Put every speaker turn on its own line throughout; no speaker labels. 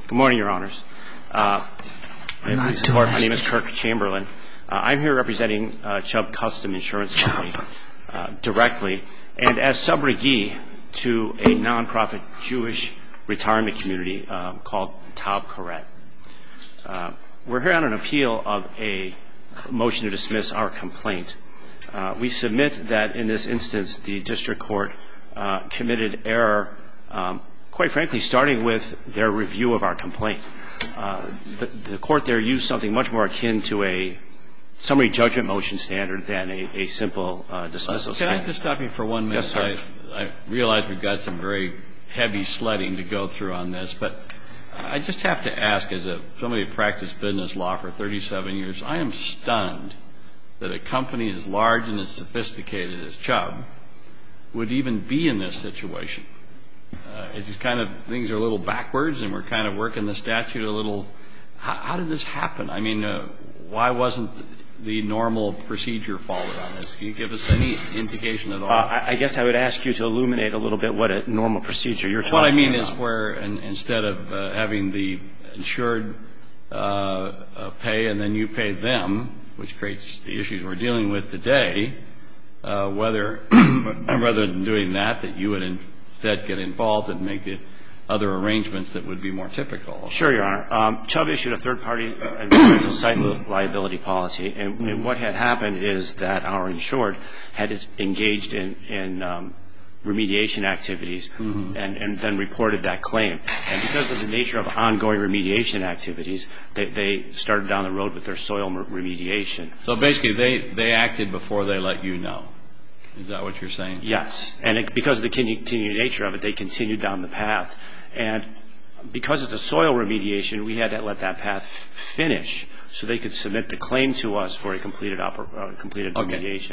Good morning, Your Honors. My name is Kirk Chamberlain. I'm here representing Chubb Custom Insurance Company directly and as subrogee to a nonprofit Jewish retirement community called Taub Koret. We're here on an appeal of a motion to dismiss our complaint. We submit that in this instance the district court committed error, quite frankly, starting with their review of our complaint. The court there used something much more akin to a summary judgment motion standard than a simple dismissal standard.
Can I just stop you for 1 minute?
Yes, sir.
I realize we've got some very heavy sledding to go through on this, but I just have to ask, as somebody who practiced business law for 37 years, I am stunned that a company as large and as sophisticated as Chubb would even be in this situation. It's just kind of things are a little backwards, and we're kind of working the statute a little. How did this happen? I mean, why wasn't the normal procedure followed on this? Can you give us any indication at all?
I guess I would ask you to illuminate a little bit what a normal procedure you're talking about.
What I mean is where instead of having the insured pay and then you pay them, which creates the issues we're dealing with today, rather than doing that you would instead get involved and make the other arrangements that would be more typical.
Sure, Your Honor. Chubb issued a third-party environmental site liability policy, and what had happened is that our insured had engaged in remediation activities and then reported that claim. And because of the nature of ongoing remediation activities, they started down the road with their soil remediation.
So basically they acted before they let you know. Is that what you're saying?
Yes. And because of the continued nature of it, they continued down the path. And because of the soil remediation, we had to let that path finish so they could submit the claim to us for a completed remediation.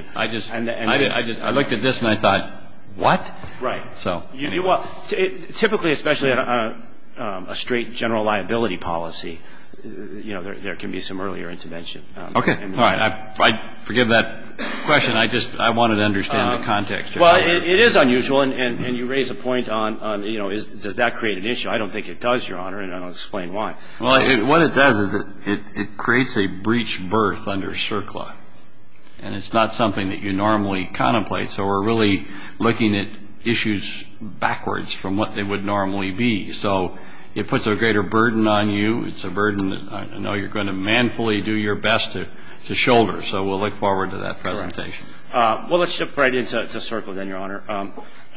Okay. I looked at this and I thought, what?
Right.
So anyway.
Well, typically, especially on a straight general liability policy, there can be some earlier intervention.
Okay. All right. I forgive that question. I wanted to understand the context.
Well, it is unusual, and you raise a point on does that create an issue? I don't think it does, Your Honor, and I'll explain why.
Well, what it does is it creates a breach berth under CERCLA, and it's not something that you normally contemplate. So we're really looking at issues backwards from what they would normally be. So it puts a greater burden on you. It's a burden that I know you're going to manfully do your best to shoulder. So we'll look forward to that presentation.
Well, let's jump right into CERCLA then, Your Honor.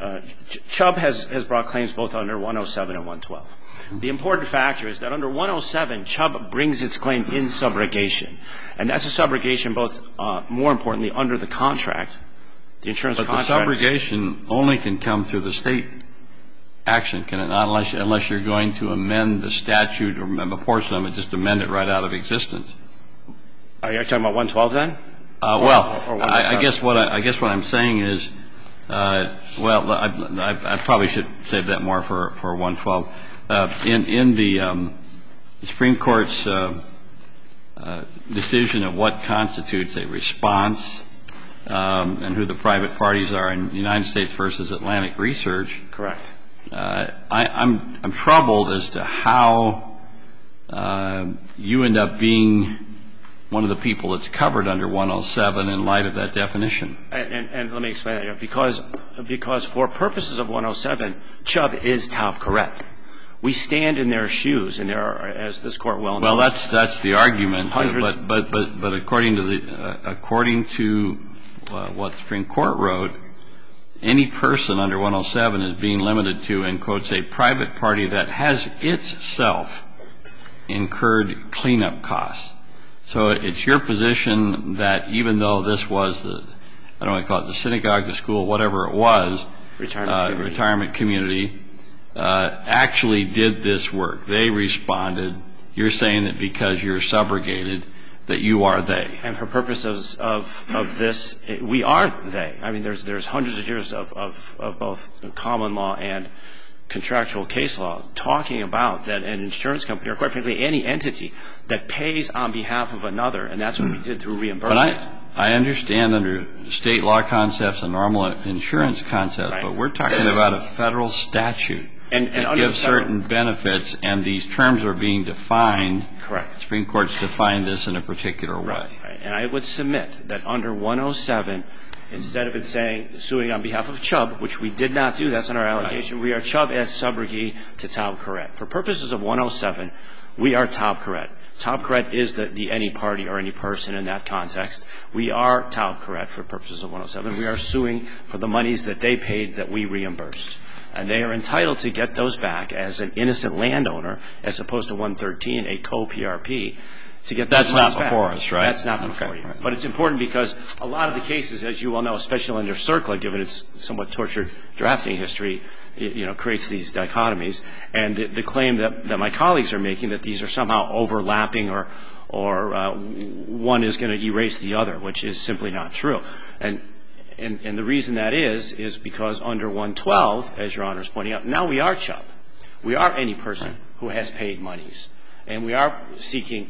Chubb has brought claims both under 107 and 112. The important factor is that under 107, Chubb brings its claim in subrogation. And that's a subrogation both, more importantly, under the contract, the insurance contract.
But the subrogation only can come through the state action, can it not, unless you're going to amend the statute or a portion of it, just amend it right out of existence.
Are you talking about 112 then?
Well, I guess what I'm saying is, I probably should save that more for 112. In the Supreme Court's decision of what constitutes a response and who the private parties are in United States versus Atlantic Research.
Correct.
I'm troubled as to how you end up being one of the people that's covered under 107 in light of that definition.
And let me explain that. Because for purposes of 107, Chubb is Taub Koret. We stand in their shoes, and there are, as this Court well knows.
Well, that's the argument. But according to what the Supreme Court wrote, any person under 107 is being limited to, in quotes, a private party that has itself incurred cleanup costs. So it's your position that even though this was I don't want to call it the synagogue, the school, whatever it was, retirement community, actually did this work. They responded. You're saying that because you're subrogated, that you are they.
And for purposes of this, we are they. I mean, there's hundreds of years of both common law and contractual case law talking about that an insurance company, or quite frankly any entity, that pays on behalf of another, and that's what we did through reimbursement.
But I understand under state law concepts and normal insurance concepts, right. But we're talking about a federal statute It gives certain benefits, and these terms are being defined.
Correct.
The Supreme Court's defined this in a particular way.
Right. And I would submit that under 107, instead of it saying suing on behalf of Chubb, which we did not do, that's in our allegation, we are Chubb as subrogate to Taub Corrette. For purposes of 107, we are Taub Corrette. Taub Corrette is the any party or any person in that context. We are Taub Corrette for purposes of 107. We are suing for the monies that they paid that we reimbursed. And they are entitled to get those back as an innocent landowner, as opposed to 113, a co-PRP, to get those monies back.
That's not before us, right?
That's not before you. Right. But it's important because a lot of the cases, as you well know, especially under CERCLA, given its somewhat tortured drafting history, creates these dichotomies. And the claim that my colleagues are making that these are somehow overlapping or one is going to erase the other, which is simply not true. And the reason that is because under 112, as Your Honor is pointing out, now we are Chubb. We are any person who has paid monies. And we are seeking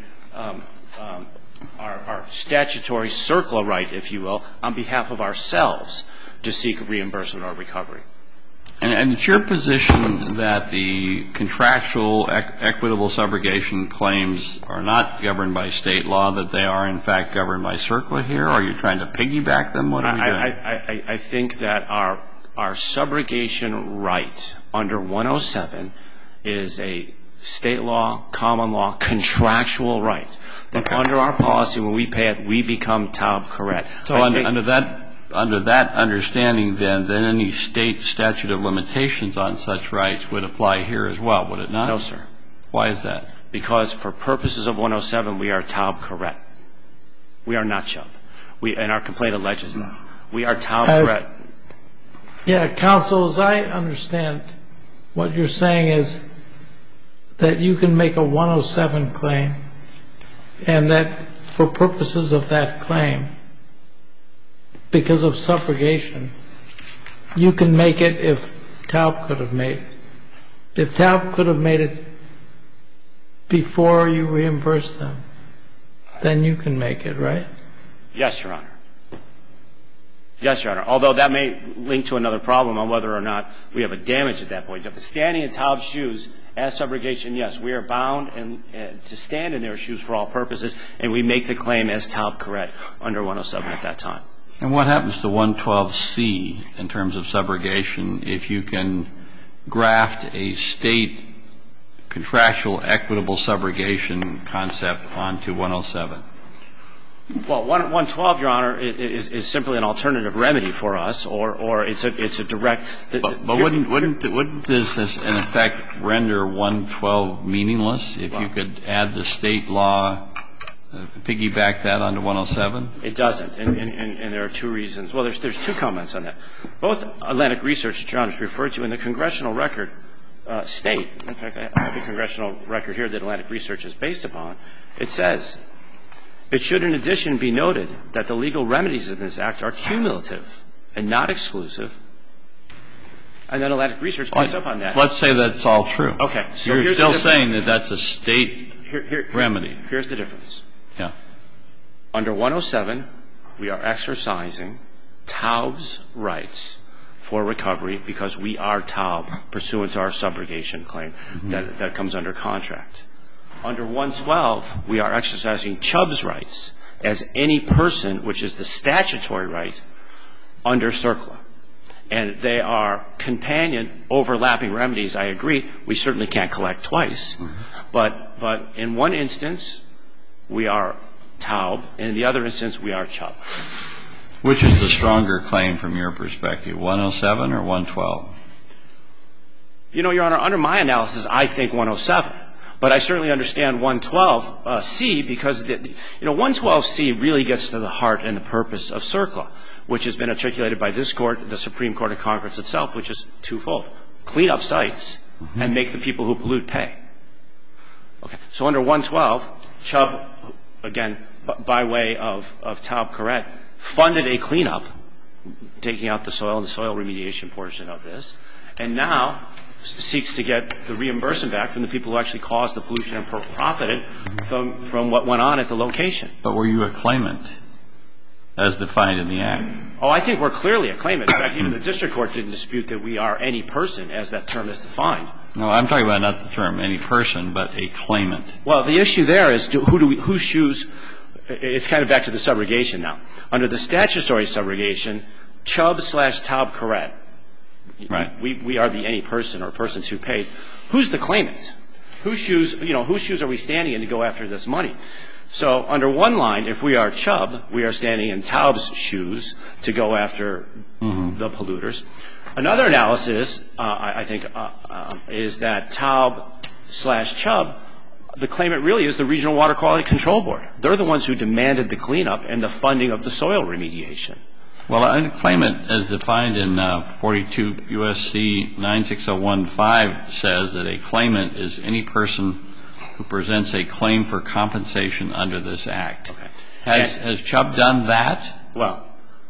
our statutory CERCLA right, if you will, on behalf of ourselves to seek reimbursement or recovery.
And it's your position that the contractual equitable subrogation claims are not governed by state law, that they are, in fact, governed by CERCLA here? Are you trying to piggyback them? What are we doing?
I think that our subrogation right under 107 is a state law, common law, contractual right. That under our policy, when we pay it, we become Taub Corrette.
So under that understanding, then any state statute of limitations on such rights would apply here as well, would it not?
No, sir.
Why is that?
Because for purposes of 107, we are Taub Corrette. We are not Chubb. And our complaint alleges that. We are Taub Corrette.
Yeah, counsel, as I understand, what you're saying is that you can make a 107 claim, and that for purposes of that claim, because of subrogation, you can make it if Taub could have made it. If Taub could have made it before you reimburse them, then you can make it, right?
Yes, Your Honor. Yes, Your Honor. Although that may link to another problem on whether or not we have a damage at that point. If it's standing in Taub's shoes as subrogation, yes, we are bound to stand in their shoes for all purposes, and we make the claim as Taub Corrette under 107 at that time.
And what happens to 112C in terms of subrogation if you can graft a state contractual equitable subrogation concept onto 107?
Well, 112, Your Honor, is simply an alternative remedy for us, or it's a direct.
But wouldn't this, in effect, render 112 meaningless if you could add the state law, piggyback that onto 107?
It doesn't, and there are two reasons. Well, there's two comments on that. Both Atlantic Research that Your Honor has referred to and the congressional record state. In fact, I have the congressional record here that Atlantic Research is based upon. It says, it should in addition be noted that the legal remedies in this act are cumulative and not exclusive. And then Atlantic Research picks up on that.
Let's say that's all true.
Okay. So
you're still saying that that's a state remedy.
Here's the difference.
Yeah.
Under 107, we are exercising Taub's rights for recovery because we are Taub pursuant to our subrogation claim that comes under contract. Under 112, we are exercising Chubb's rights as any person, which is the statutory right, under CERCLA. And they are companion overlapping remedies, I agree. We certainly can't collect twice. But in one instance, we are Taub, and in the other instance, we are Chubb.
Which is the stronger claim from your perspective, 107 or 112?
You know, Your Honor, under my analysis, I think 107. But I certainly understand 112C because, 112C really gets to the heart and the purpose of CERCLA, which has been articulated by this Court, the Supreme Court of Congress itself, which is twofold. Clean up sites and make the people who pollute pay. Okay. So under 112, Chubb, again, by way of Taub Corrette, funded a cleanup, taking out the soil and the soil remediation portion of this, and now seeks to get the reimbursement back from the people who actually caused the pollution and profited from what went on at the location.
But were you a claimant as defined in the Act?
Oh, I think we're clearly a claimant. In fact, even the district court didn't dispute that we are any person as that term is defined.
No, I'm talking about not the term any person, but a claimant.
Well, the issue there is whose shoes – it's kind of back to the subrogation now. Under the statutory subrogation, Chubb/Taub Corrette,
right.
We are the any person or persons who paid. Who's the claimant? Whose shoes are we standing in to go after this money? So under one line, if we are Chubb, we are standing in Taub's shoes to go after the polluters. Another analysis, I think, is that Taub/Chubb, the claimant really is the Regional Water Quality Control Board. They're the ones who demanded the cleanup and the funding of the soil remediation.
Well, a claimant, as defined in 42 U.S.C. 96015, says that a claimant is any person who presents a claim for compensation under this Act.
Okay.
Has Chubb done that?
Well,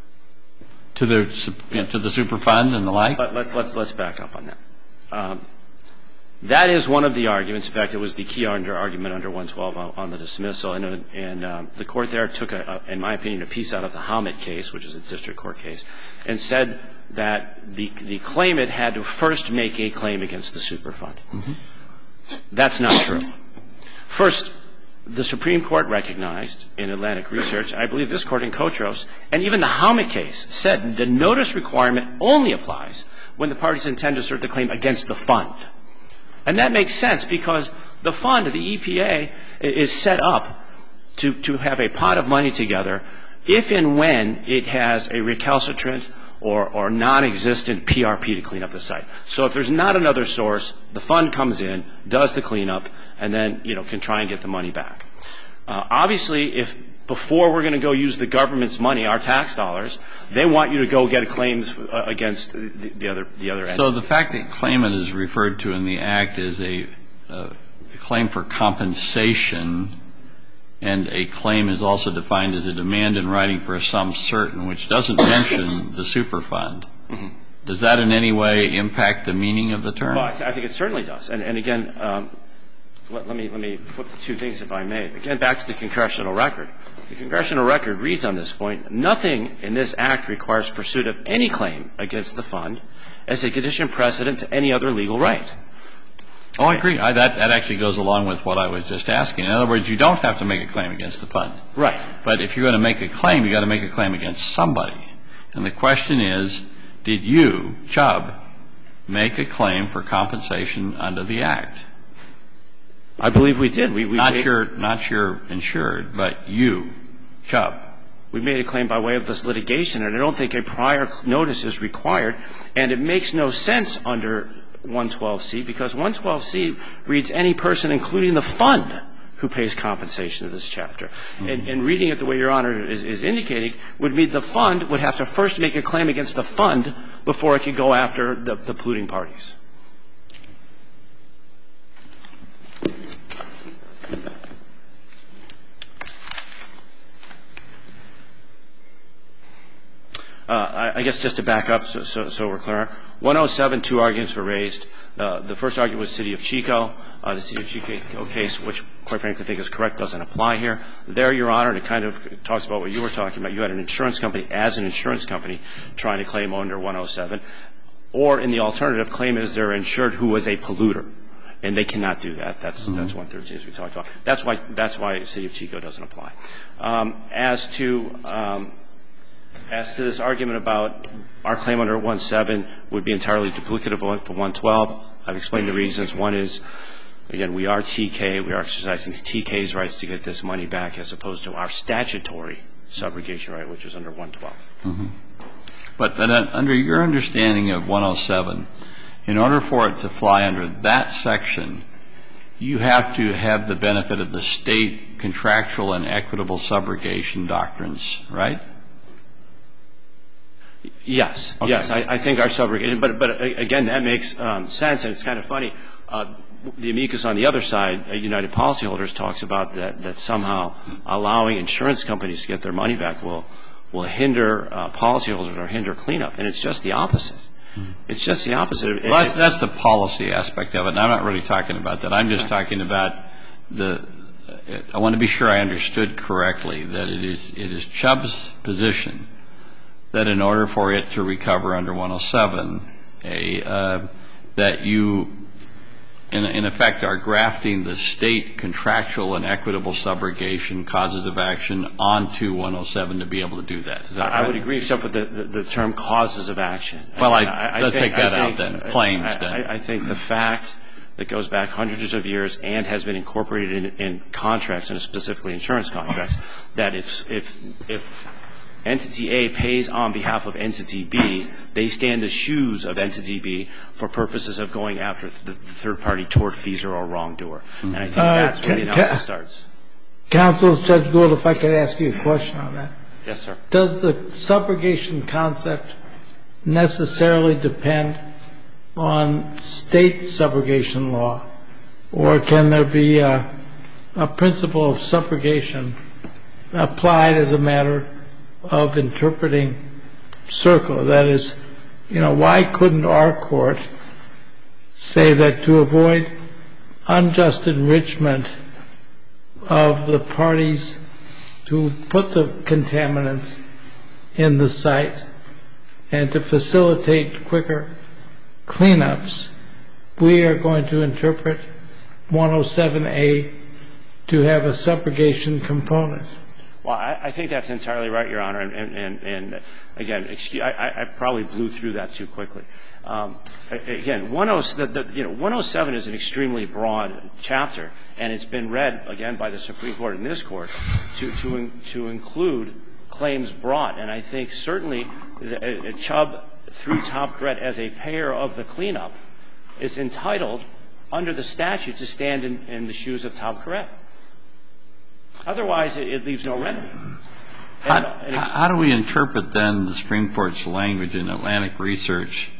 to the Superfund and the like?
But let's back up on that. That is one of the arguments. In fact, it was the key argument under 112 on the dismissal. And the court there took, in my opinion, a piece out of the Hammett case, which is a district court case, and said that the claimant had to first make a claim against the Superfund. Mm-hmm. That's not true. First, the Supreme Court recognized in Atlantic Research, I believe this court in Kotros, and even the Hammett case said the notice requirement only applies when the parties intend to assert the claim against the fund. And that makes sense because the fund, the EPA, is set up to have a pot of money together if and when it has a recalcitrant or non-existent PRP to clean up the site. So if there's not another source, the fund comes in, does the cleanup, and then, can try and get the money back. Obviously, if before we're going to go use the government's money, our tax dollars, they want you to go get claims against the other entities.
So the fact that claimant is referred to in the Act is a claim for compensation, and a claim is also defined as a demand in writing for a sum certain, which doesn't mention the Superfund. Mm-hmm. Does that in any way impact the meaning of the term?
Well, I think it certainly does. And again, let me flip the two things, if I may. Again, back to the congressional record. The congressional record reads on this point, nothing in this Act requires pursuit of any claim against the fund as a condition precedent to any other legal right.
Oh, I agree. That actually goes along with what I was just asking. In other words, you don't have to make a claim against the fund.
Right.
But if you're going to make a claim, you've got to make a claim against somebody. And the question is, did you, Chubb, make a claim for compensation under the Act?
I believe we did.
Not your insured, but you, Chubb.
We made a claim by way of this litigation, and I don't think a prior notice is required. And it makes no sense under 112C, because 112C reads any person, including the fund, who pays compensation to this chapter. Mm-hmm. And reading it the way Your Honor is indicating would mean the fund would have to first make a claim against the fund before it could go after the polluting parties. I guess just to back up so we're clear, 107, two arguments were raised. The first argument was City of Chico. The City of Chico case, which quite frankly I think is correct, doesn't apply here. There, Your Honor, it kind of talks about what you were talking about. You had an insurance company as an insurance company trying to claim under 107. Or in the alternative, claim as their insured who was a polluter. And they cannot do that. That's 113 as we talked about. That's why City of Chico doesn't apply. As to this argument about our claim under 117 would be entirely duplicative for 112, I've explained the reasons. One is, again, we are TK. We are exercising TK's rights to get this money back as opposed to our statutory subrogation right, which is under 112.
Mm-hmm. But under your understanding of 107, in order for it to fly under that section, you have to have the benefit of the state contractual and equitable subrogation doctrines, right?
Yes. Okay. Yes, I think our subrogation. But again, that makes sense, and it's kind of funny. The amicus on the other side, United Policyholders, talks about that somehow allowing insurance companies to get their money back will hinder policyholders or hinder cleanup, and it's just the opposite. It's just the opposite.
Well, that's the policy aspect of it, and I'm not really talking about that. I'm just talking about the I want to be sure I understood correctly, that it is Chubb's position that in order for it to recover under 107, that you, in effect, are grafting the state contractual and equitable subrogation causes of action onto 107 to be able to do that. Is that right?
I would agree, except for the term causes of action.
Well, let's take that out then, claims then.
I think the fact that goes back hundreds of years and has been incorporated in contracts, and specifically insurance contracts, that if Entity A pays on behalf of Entity B, they stand the shoes of Entity B for purposes of going after the third-party tortfeasor or wrongdoer. And I think that's where the analysis starts.
Counsel, Judge Gould, if I could ask you a question on that.
Yes, sir.
Does the subrogation concept necessarily depend on state subrogation law, or can there be a principle of subrogation applied as a matter of interpreting CERCLA? That is, why couldn't our court say that to avoid unjust enrichment of the parties who put the contaminants in the site and to facilitate quicker cleanups, we are going to interpret 107A to have a subrogation component?
Well, I think that's entirely right, Your Honor. And again, I probably blew through that too quickly. Again, 107 is an extremely broad chapter, and it's been read, again, by the Supreme Court and this Court to include claims brought. And I think certainly Chubb, through Top Gret, as a payer of the cleanup, is entitled under the statute to stand in the shoes of Top Gret. Otherwise, it leaves no remedy.
How do we interpret, then, the Supreme Court's language in Atlantic Research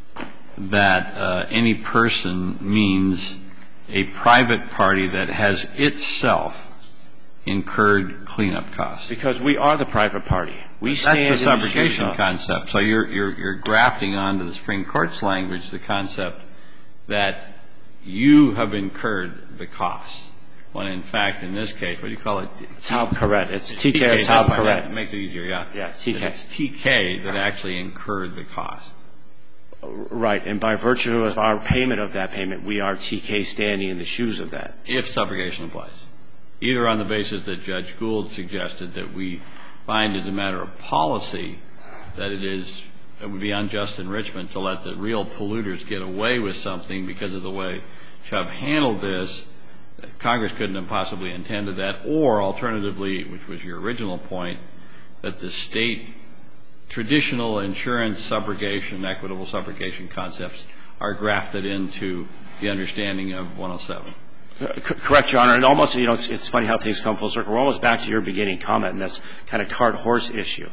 that any person means a private party that has itself incurred cleanup costs?
Because we are the private party. We stand
That's the
in the shoes
subrogation
of.
concept. So you're grafting onto the Supreme Court's language the concept that you have incurred the costs. When, in fact, in this case, what do you call it?
Top Gret. It's TK or Top Gret.
It makes it easier, yeah.
Yeah, TK.
It's TK that actually incurred the cost.
Right. And by virtue of our payment of that payment, we are TK standing in the shoes of that.
If subrogation applies. Either on the basis that Judge Gould suggested that we find as a matter of policy that it would be unjust enrichment to let the real polluters get away with something because of the way Chubb handled this, Congress couldn't have possibly intended that, or alternatively, which was your original point, that the state traditional insurance subrogation, equitable subrogation concepts are grafted into the understanding of 107.
Correct, Your Honor. And almost, it's funny how things come full circle. We're almost back to your beginning comment in this kind of cart horse issue.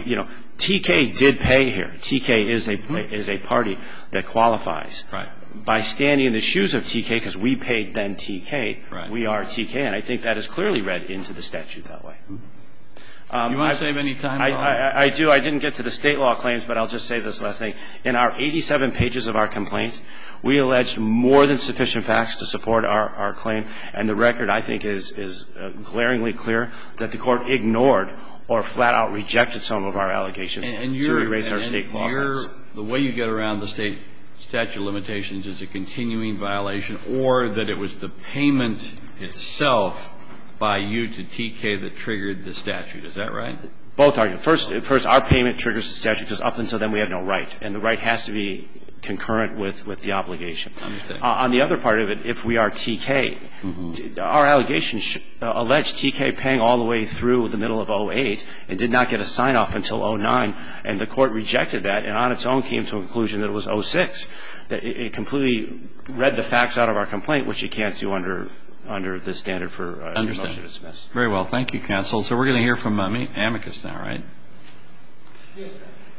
TK did pay here. TK is a party that qualifies.
Right.
By standing in the shoes of TK, because we paid then TK,
right.
We are TK. And I think that is clearly read into the statute that way.
You want to save any time?
I do. I didn't get to the state law claims, but I'll just say this last thing. In our 87 pages of our complaint, we alleged more than sufficient facts to support our claim, and the record, I think, is glaringly clear that the Court ignored or flat out rejected some of our allegations to erase our state law claims.
The way you get around the state statute of limitations is a continuing violation, or that it was the payment itself by you to TK that triggered the statute. Is that right?
Both arguments. First, our payment triggers the statute because up until then we have no right, and the right has to be concurrent with the obligation. On the other part of it, if we are TK, our allegations allege TK paying all the way through the middle of 08 and did not get a sign-off until 09, and the Court rejected that and on its own came to a conclusion that it was 06. That it completely read the facts out of our complaint, which you can't do under the standard for motion to dismiss.
Very well. Thank you, counsel. So we're going to hear from Amicus now, right?
Yes, sir.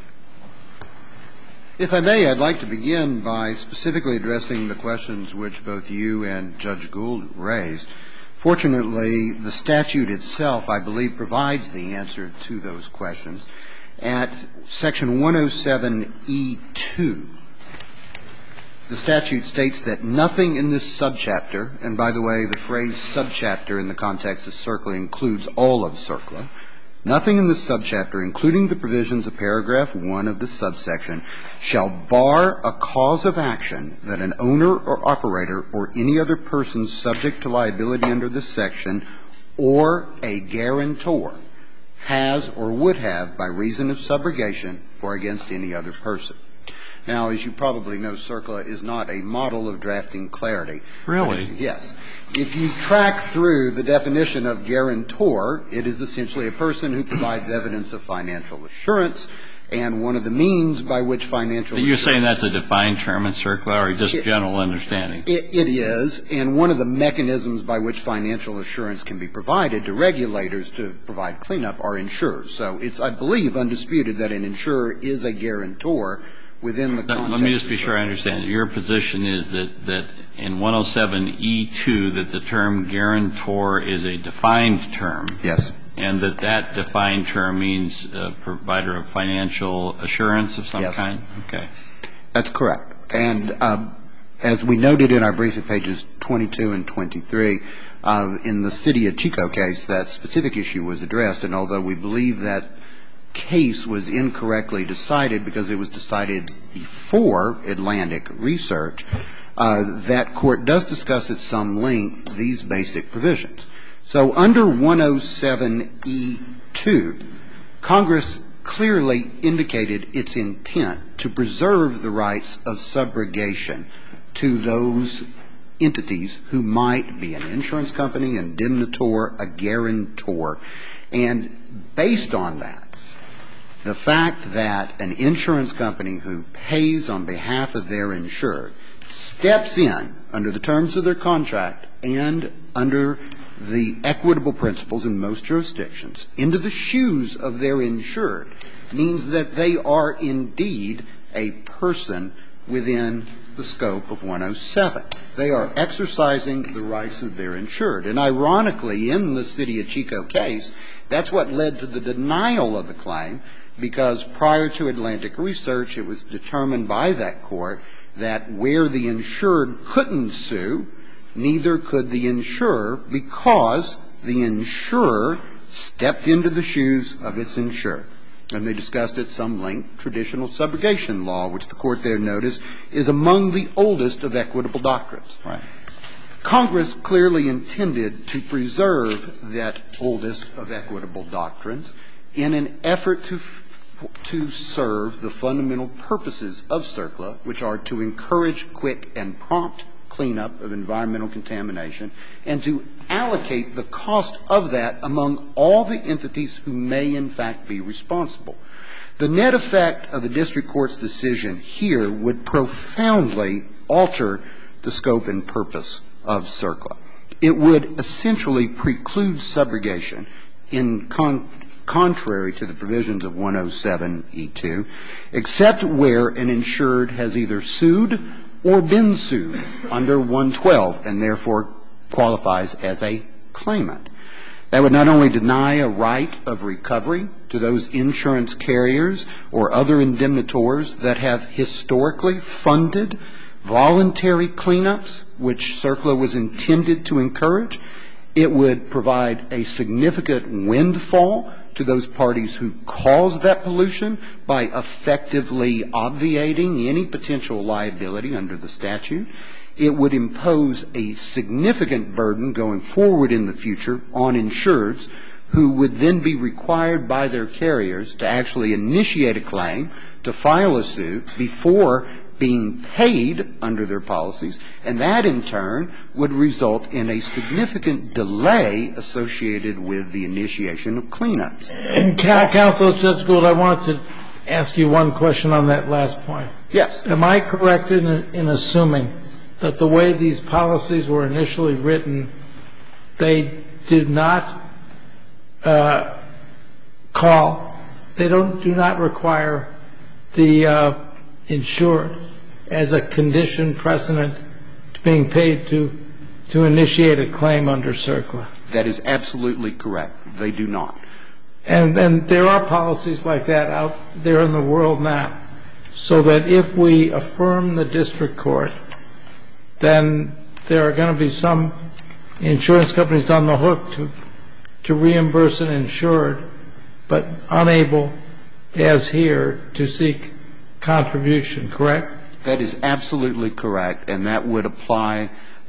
If I may, I'd like to begin by specifically addressing the questions which both you and Judge Gould raised. Fortunately, the statute itself, I believe, provides the answer to those questions. At Section 107E2, the statute states that nothing in this subchapter, and by the way, the phrase subchapter in the context of CERCLA includes all of CERCLA, nothing in this subchapter, including the provisions of paragraph 1 of the subsection, shall bar a cause of action that an owner or operator or any other person subject to liability under this section or a guarantor has or would have by reason of subrogation or against any other person. Now, as you probably know, CERCLA is not a model of drafting clarity.
Really?
Yes. If you track through the definition of guarantor, it is essentially a person who provides evidence of financial assurance, and one of the means by which financial assurance...
You're saying that's a defined term in CERCLA, or just general understanding?
It is, and one of the mechanisms by which financial assurance can be provided to regulators to provide cleanup are insurers. So it's, I believe, undisputed that an insurer is a guarantor within the context.
Let me just be sure I understand. Your position is that in 107E2 that the term guarantor is a defined term.
Yes.
And that defined term means a provider of financial assurance of some kind? Yes. Okay.
That's correct. And as we noted in our brief at pages 22 and 23, in the City of Chico case, that specific issue was addressed. And although we believe that case was incorrectly decided because it was decided before Atlantic Research, that court does discuss at some length these basic provisions. So under 107E2, Congress clearly indicated its intent to preserve the rights of subrogation to those entities who might be an insurance company, an indemnitor, a guarantor. And based on that, the fact that an insurance company who pays on behalf of their insured steps in under the terms of their contract and under the equitable principles in most jurisdictions into the shoes of their insured means that they are indeed a person within the scope of 107. They are exercising the rights of their insured. And ironically, in the City of Chico case, that's what led to the denial of the claim, because prior to Atlantic Research, it was determined by that court that where the insured couldn't sue, neither could the insurer, because the insurer stepped into the shoes of its insured. And they discussed at some length traditional subrogation law, which the court there noticed is among the oldest of equitable doctrines.
Right.
Congress clearly intended to preserve that oldest of equitable doctrines in an effort to serve the fundamental purposes of CERCLA, which are to encourage quick and prompt cleanup of environmental contamination and to allocate the cost of that among all the entities who may in fact be responsible. The net effect of the district court's decision here would profoundly alter the scope and purpose of CERCLA. It would essentially preclude subrogation in contrary to the provisions of 107E2, except where an insured has either sued or been sued under 112 and therefore qualifies as a claimant. That would not only deny a right of recovery to those insurance carriers or other indemnitors that have historically funded voluntary cleanups, which CERCLA was intended to encourage, it would provide a significant windfall to those parties who caused that pollution by effectively obviating any potential liability under the statute. It would impose a significant burden going forward in the future on insureds who would then be required by their carriers to actually initiate a claim, to file a suit before being paid under their policies, and that in turn would result in a significant delay associated with the initiation of cleanups.
And Counsel, Judge Gould, I wanted to ask you one question on that last point.
Yes.
Am I correct in assuming that the way these policies were initially written, they did not do not require the insured as a condition precedent to being paid to initiate a claim under CERCLA?
That is absolutely correct. They do not.
And there are policies like that out there in the world now. so that if we affirm the district court, then there are going to be some insurance companies on the hook to reimburse an insured, but unable, as here, to seek contribution, correct?
That is absolutely correct, and that would apply.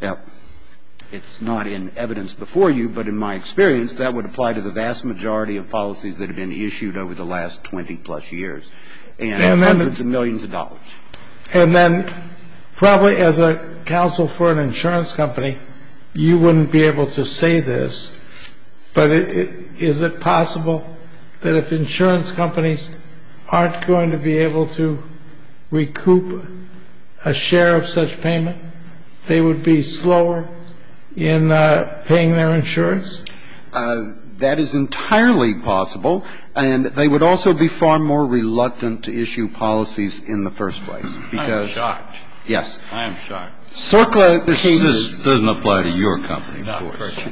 It's not in evidence before you, but in my experience, that would apply to the vast majority of policies that have been issued over the last 20-plus years, and hundreds of millions of dollars.
And then probably as a counsel for an insurance company, you wouldn't be able to say this, but is it possible that if insurance companies aren't going to be able to recoup a share of such payment, they would be slower in paying their insurance?
That is entirely possible, and they would also be far more reluctant to issue policies in the first place.
I'm shocked.
Yes.
I am shocked.
CERCLA cases.
This doesn't apply to your company, of course.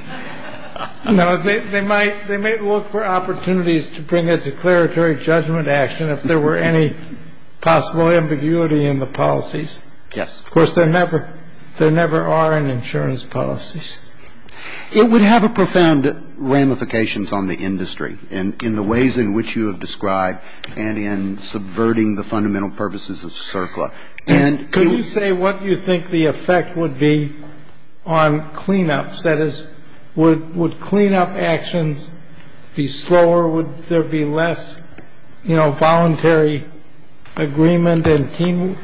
No, they might look for opportunities to bring a declaratory judgment action if there were any possible ambiguity in the policies.
Yes.
Of course, there never are in insurance policies.
It would have a profound ramifications on the industry in the ways in which you have described and in subverting the fundamental purposes of CERCLA. And
could you say what you think the effect would be on cleanups? That is, would cleanup actions be slower? Would there be less, voluntary agreement and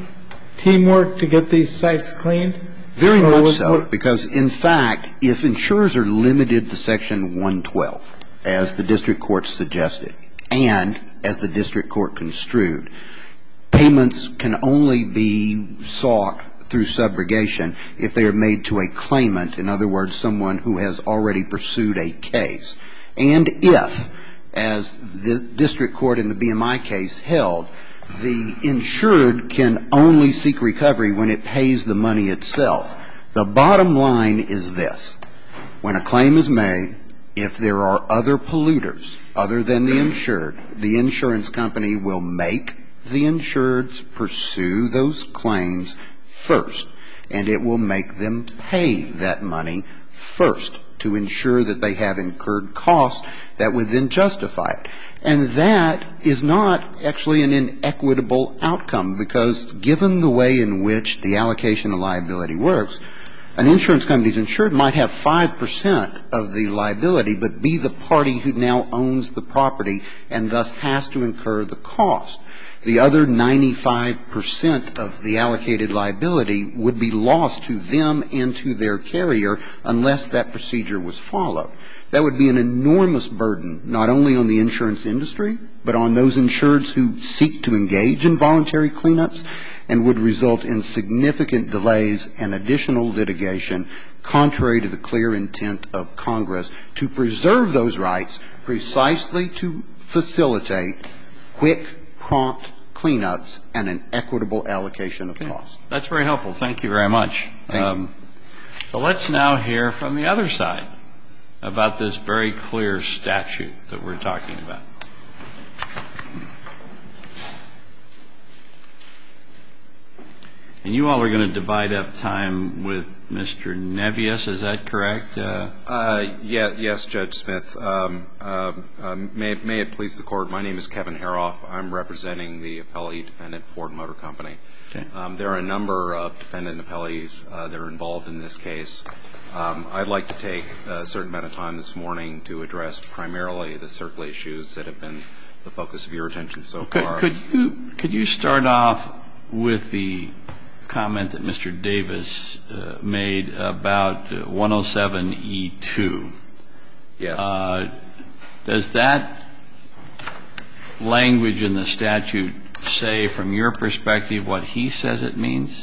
teamwork to get these sites cleaned?
Very much so, because, in fact, if insurers are limited to Section 112, as the district court suggested, and as the district court construed, payments can only be sought through subrogation if they are made to a claimant, in other words, someone who has already pursued a case. And if, as the district court in the BMI case held, the insured can only seek recovery when it pays the money itself. The bottom line is this. When a claim is made, if there are other polluters other than the insured, the insurance company will make the insureds pursue those claims first, and it will make them pay that money first to ensure that they have incurred costs that would then justify it. And that is not actually an inequitable outcome, because given the way in which the allocation of liability works, an insurance company's insured might have 5% of the liability but be the party who now owns the property and thus has to incur the cost. The other 95% of the allocated liability would be lost to them and to their carrier unless that procedure was followed. That would be an enormous burden, not only on the insurance industry, but on those insureds who seek to engage in voluntary cleanups, and would result in significant delays and additional litigation, contrary to the clear intent of Congress to preserve those rights precisely to facilitate quick, prompt cleanups and an equitable allocation of costs.
That's very helpful. Thank you very much.
Thank you.
So let's now hear from the other side about this very clear statute that we're talking about. And you all are going to divide up time with Mr. Nevius, is that correct?
Yes, Judge Smith. May it please the Court, my name is Kevin Haroff. I'm representing the appellee defendant, Ford Motor Company.
Okay.
There are a number of defendant appellees that are involved in this case. I'd like to take a certain amount of time this morning to address primarily the CERCLA issues that have been the focus of your attention so far.
Could you start off with the comment that Mr. Davis made about 107E2?
Yes.
Does that language in the statute say, from your perspective, what he says it means?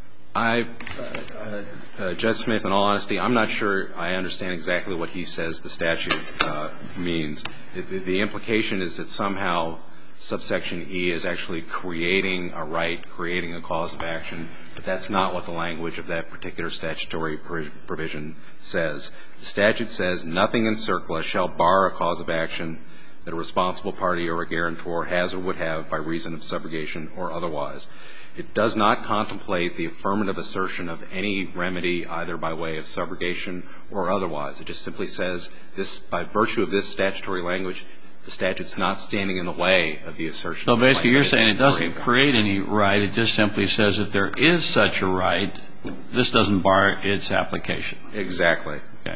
Judge Smith, in all honesty, I'm not sure I understand exactly what he says the statute means. The implication is that somehow subsection E is actually creating a right, creating a cause of action, but that's not what the language of that particular statutory provision says. The statute says nothing in CERCLA shall bar a cause of action that a responsible party or a guarantor has or would have by reason of subrogation or otherwise. It does not contemplate the affirmative assertion of any remedy either by way of subrogation or otherwise. It just simply says this, by virtue of this statutory language, the statute's not standing in the way of the assertion.
So basically you're saying it doesn't create any right. It just simply says that there is such a right. This doesn't bar its application.
Exactly.
Okay.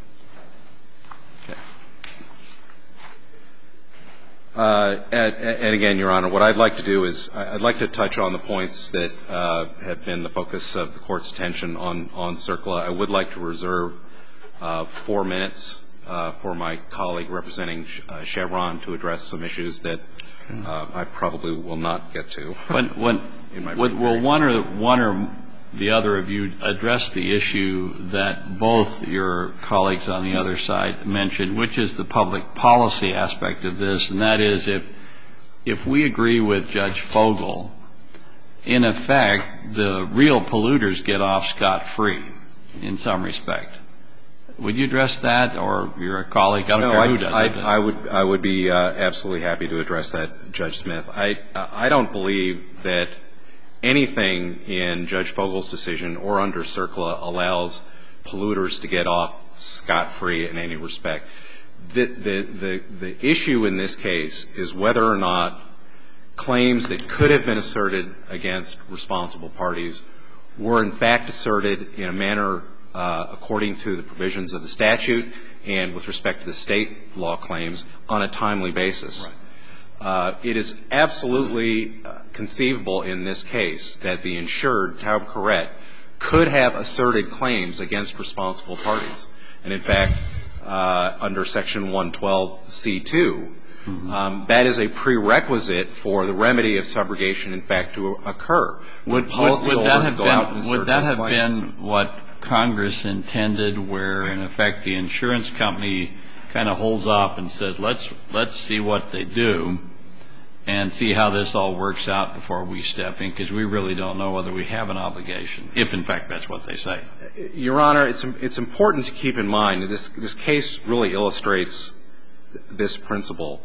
And again, Your Honor, what I'd like to do is I'd like to touch on the points that have been the focus of the Court's attention on CERCLA. I would like to reserve 4 minutes for my colleague representing Chevron to address some issues that I probably will not get to.
Will one or the other of you address the issue that both your colleagues on the other side mentioned, which is the public policy aspect of this, and that is if we agree with Judge Fogel, in effect, the real polluters get off scot-free in some respect. Would you address that, or your colleague? I don't care who does it.
I would be absolutely happy to address that, Judge Smith. I don't believe that anything in Judge Fogel's decision or under CERCLA allows polluters to get off scot-free in any respect. The issue in this case is whether or not claims that could have been asserted against responsible parties were in fact asserted in a manner according to the provisions of the statute and with respect to the state law claims on a timely basis. Right. It is absolutely conceivable in this case that the insured, Taub Corrette, could have asserted claims against responsible parties. And in fact, under Section 112C2, that is a prerequisite for the remedy of subrogation, in fact, to occur. Would policyholder go out and assert those claims? Would that have been what Congress intended, where, in effect, the insurance company kind of holds off and says, let's see what they do and see how this all works out before we step in, because we really don't know whether we have an obligation, if, in fact, that's what they say. Your Honor, it's important to keep in mind that this case really illustrates this principle.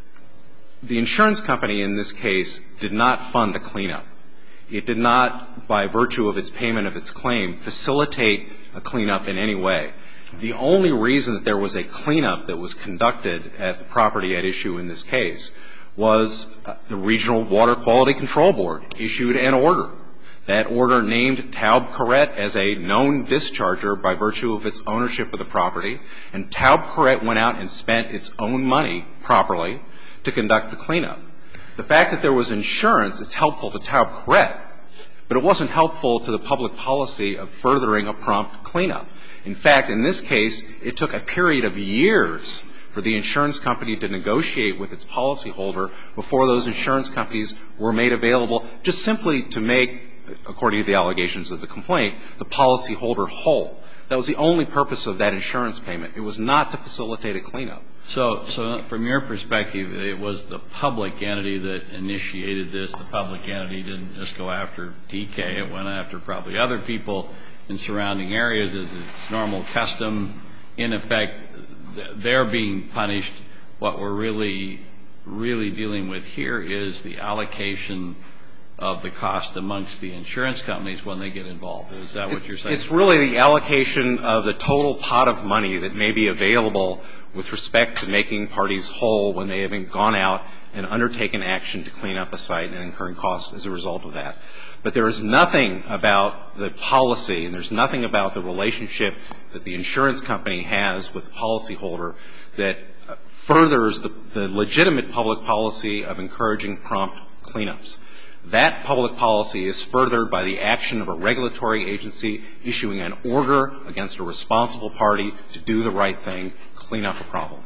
The insurance company in this case did not fund a cleanup. It did not, by virtue of its payment of its claim, facilitate a cleanup in any way. The only reason that there was a cleanup that was conducted at the property at issue in this case was the Regional Water Quality Control Board issued an order. That order named Taub Corrette as a known discharger by virtue of its ownership of the property, and Taub Corrette went out and spent its own money properly to conduct the cleanup. The fact that there was insurance is helpful to Taub Corrette, but it wasn't helpful to the public policy of furthering a prompt cleanup. In fact, in this case, it took a period of years for the insurance company to negotiate with its policyholder before those insurance companies were made available just simply to make, according to the allegations of the complaint, the policyholder whole. That was the only purpose of that insurance payment. It was not to facilitate a cleanup.
So from your perspective, it was the public entity that initiated this. The public entity didn't just go after DK. It went after probably other people in surrounding areas as its normal custom. In effect, they're being punished. What we're really dealing with here is the allocation of the cost amongst the insurance companies when they get involved. Is that what you're saying?
It's really the allocation of the total pot of money that may be available with respect to making parties whole when they have gone out and undertaken action to clean up a site and incurring costs as a result of that. But there is nothing about the policy and there's nothing about the relationship that the insurance company has with the policyholder that furthers the legitimate public policy of encouraging prompt cleanups. That public policy is furthered by the action of a regulatory agency issuing an order against a responsible party to do the right thing, clean up a problem.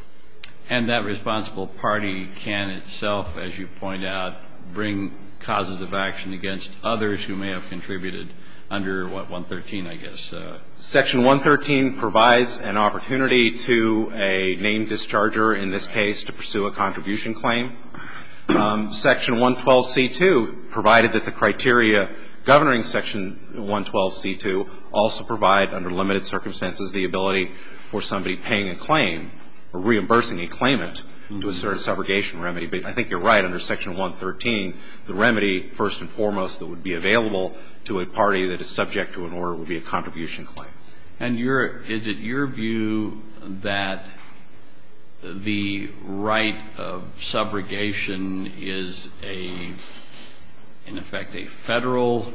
And that responsible party can itself, as you point out, bring causes of action against others who may have contributed under, 113, I guess.
Section 113 provides an opportunity to a named discharger, in this case, to pursue a contribution claim. Section 112C2 provided that the criteria governing Section 112C2 also provide, under limited circumstances, the ability for somebody paying a claim or reimbursing a claimant to assert a subrogation remedy. But I think you're right. Under Section 113, the remedy, first and foremost, that would be available to a party that is subject to an order would be a contribution claim. And
is it your view that the right of subrogation is in effect, a federal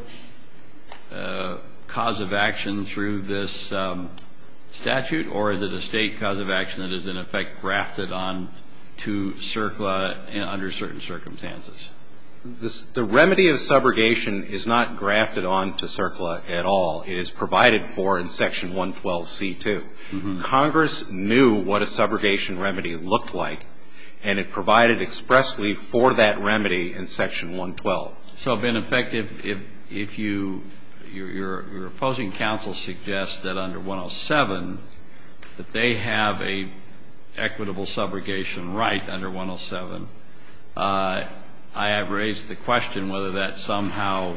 cause of action through this statute, or is it a state cause of action that is in effect grafted on to CERCLA under certain circumstances?
The remedy of subrogation is not grafted on to CERCLA at all. It is provided for in Section 112C2. Mm-hmm. Congress knew what a subrogation remedy looked like, and it provided expressly for that remedy in Section 112.
So, in effect, if your opposing counsel suggests that under 107 that they have a equitable subrogation right under 107, I have raised the question whether that somehow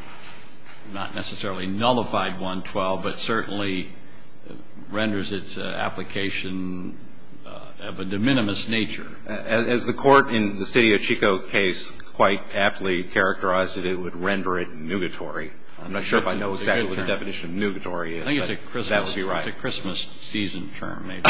not necessarily nullified 112, but certainly renders its application of a de minimis nature.
As the Court in the City of Chico case quite aptly characterized it, it would render it nugatory. I'm not sure if I know exactly what the definition of nugatory is, but that would be right.
It's a Christmas season term, maybe.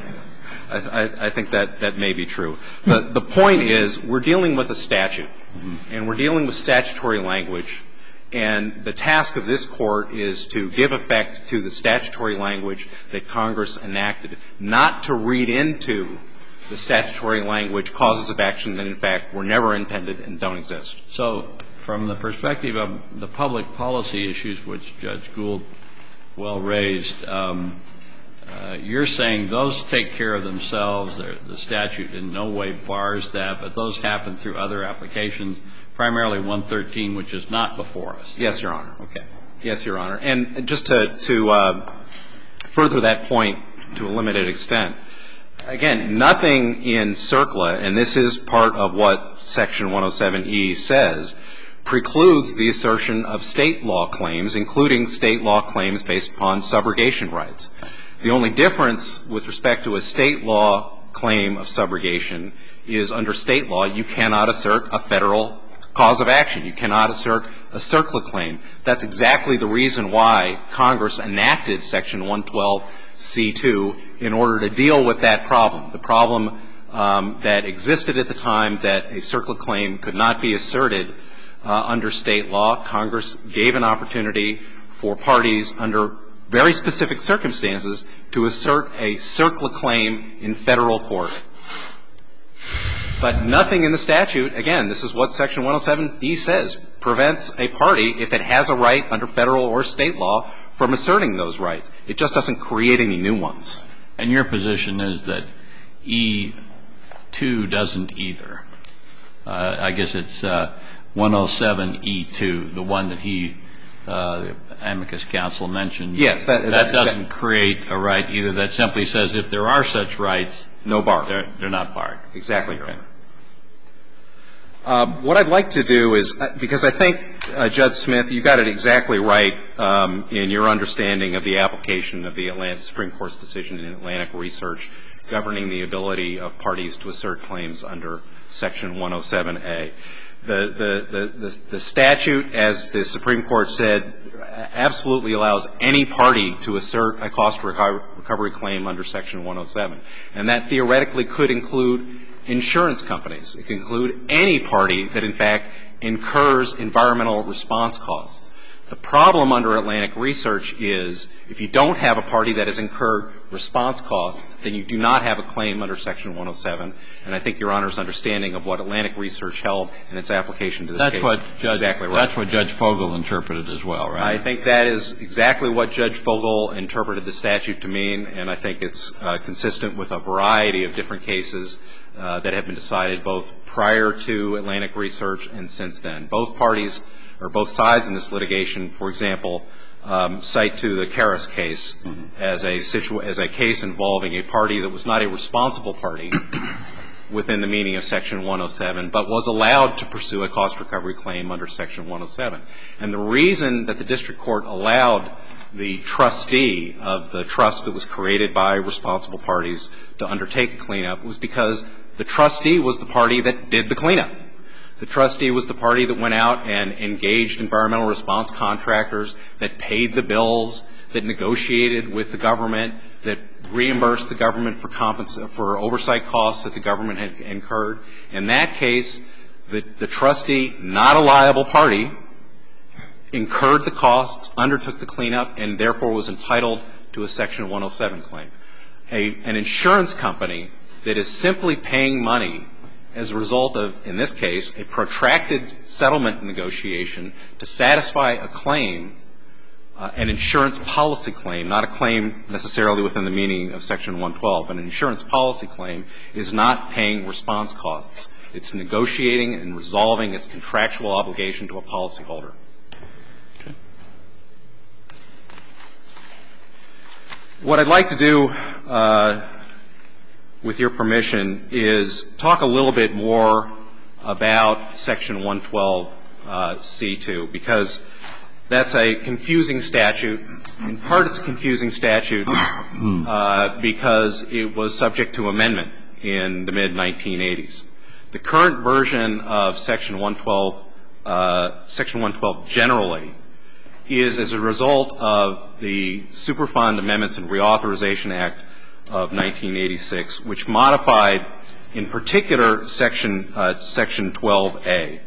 I think that may be true. The point is we're dealing with a statute, and we're dealing with statutory language, and the task of this Court is to give effect to the statutory language that Congress enacted, not to read into the statutory language causes of action that, in fact, were never intended and don't exist.
So from the perspective of the public policy issues, which Judge Gould well raised, you're saying those take care of themselves. The statute in no way bars that, but those happen through other applications, primarily 113, which is not before us.
Yes, Your Honor.
Okay.
Yes, Your Honor. And just to further that point to a limited extent, again, nothing in CERCLA, and this is part of what Section 107E says, precludes the assertion of state law claims, including state law claims based upon subrogation rights. The only difference with respect to a state law claim of subrogation is under state law you cannot assert a federal cause of action. You cannot assert a CERCLA claim. That's exactly the reason why Congress enacted Section 112C2 in order to deal with that problem, the problem that existed at the time that a CERCLA claim could not be asserted under state law. Congress gave an opportunity for parties under very specific circumstances to assert a CERCLA claim in federal court. But nothing in the statute, again, this is what Section 107E says, prevents a party, if it has a right under federal or state law, from asserting those rights. It just doesn't create any new ones.
And your position is that E2 doesn't either. I guess it's 107E2, the one that the amicus counsel mentioned.
Yes.
That doesn't create a right either. That simply says if there are such rights,
no bar.
They're not barred.
Exactly, Your Honor. What I'd like to do is, because I think, Judge Smith, you got it exactly right in your understanding of the application of the Supreme Court's decision in Atlantic Research governing the ability of parties to assert claims under Section 107A. The statute, as the Supreme Court said, absolutely allows any party to assert a cost recovery claim under Section 107. And that theoretically could include insurance companies. It could include any party that, in fact, incurs environmental response costs. The problem under Atlantic Research is if you don't have a party that has incurred response costs, then you do not have a claim under Section 107. And I think Your Honor's understanding of what Atlantic Research held in its application to this case is exactly right.
That's what Judge Fogel interpreted as well, right?
I think that is exactly what Judge Fogel interpreted the statute to mean, and I think it's consistent with a variety of different cases that have been decided both prior to Atlantic Research and since then. Both parties or both sides in this litigation, for example, cite to the Karras case as a case involving a party that was not a responsible party within the meaning of Section 107, but was allowed to pursue a cost recovery claim under Section 107. And the reason that the district court allowed the trustee of the trust that was created by responsible parties to undertake a cleanup was because the trustee was the party that did the cleanup. The trustee was the party that went out and engaged environmental response contractors, that paid the bills, that negotiated with the government, that reimbursed the government for oversight costs that the government had incurred. In that case, the trustee, not a liable party, incurred the costs, undertook the cleanup, and therefore was entitled to a Section 107 claim. An insurance company that is simply paying money as a result of, in this case, a protracted settlement negotiation to satisfy a claim, an insurance policy claim, not a claim necessarily within the meaning of Section 112. An insurance policy claim is not paying response costs. It's negotiating and resolving its contractual obligation to a policyholder.
Okay.
What I'd like to do, with your permission, is talk a little bit more about Section 112C2, because that's a confusing statute. In part, it's a confusing statute because it was subject to amendment in the mid-1980s. The current version of Section 112 generally is as a result of the Superfund Amendments and Reauthorization Act of 1986, which modified, in particular, Section 12A.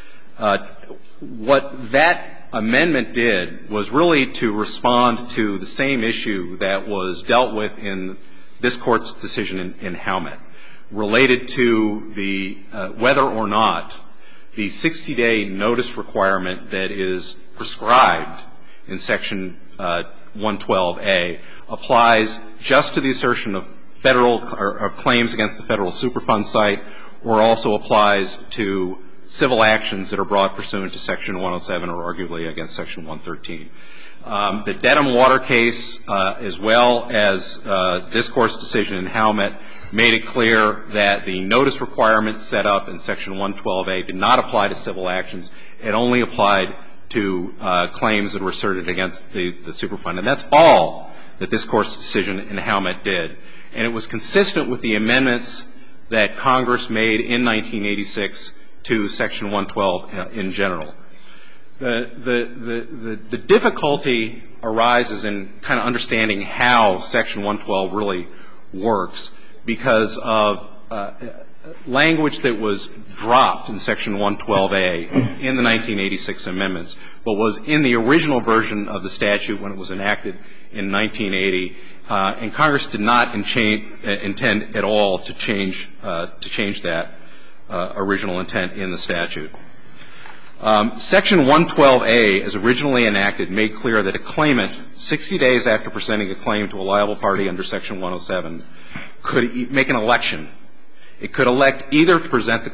What that amendment did was really to respond to the same issue that was dealt with in this Court's decision in Howmet, related to the whether or not the 60-day notice requirement that is prescribed in Section 112A applies just to the assertion of federal or claims against the federal Superfund site, or also applies to civil actions that are brought pursuant to Section 107 or arguably against Section 113. The Dedham Water case, as well as this Court's decision in Howmet, made it clear that the notice requirements set up in Section 112A did not apply to civil actions. It only applied to claims that were asserted against the Superfund. And that's all that this Court's decision in Howmet did. And it was consistent with the amendments that Congress made in 1986 to Section 112 in general. The difficulty arises in kind of understanding how Section 112 really works because of language that was dropped in Section 112A in the 1986 amendments, but was in the original version of the statute when it was enacted in 1980, and Congress did not intend at all to change that original intent in the statute. Section 112A, as originally enacted, made clear that a claimant, 60 days after presenting a claim to a liable party under Section 107, could make an election. It could elect either to present the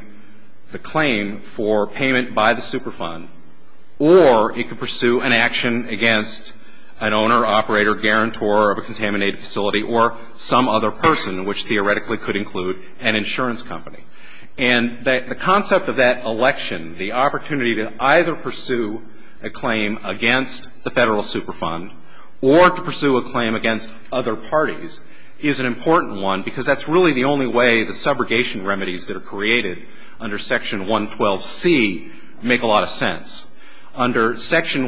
claim for payment by the Superfund, or it could pursue an action against an owner, operator, guarantor of a contaminated facility, or some other person, which theoretically could include an insurance company. And the concept of that election, the opportunity to either pursue a claim against the federal Superfund or to pursue a claim against other parties, is an important one because that's really the only way the subrogation remedies that are created under Section 112C make a lot of sense. Under Section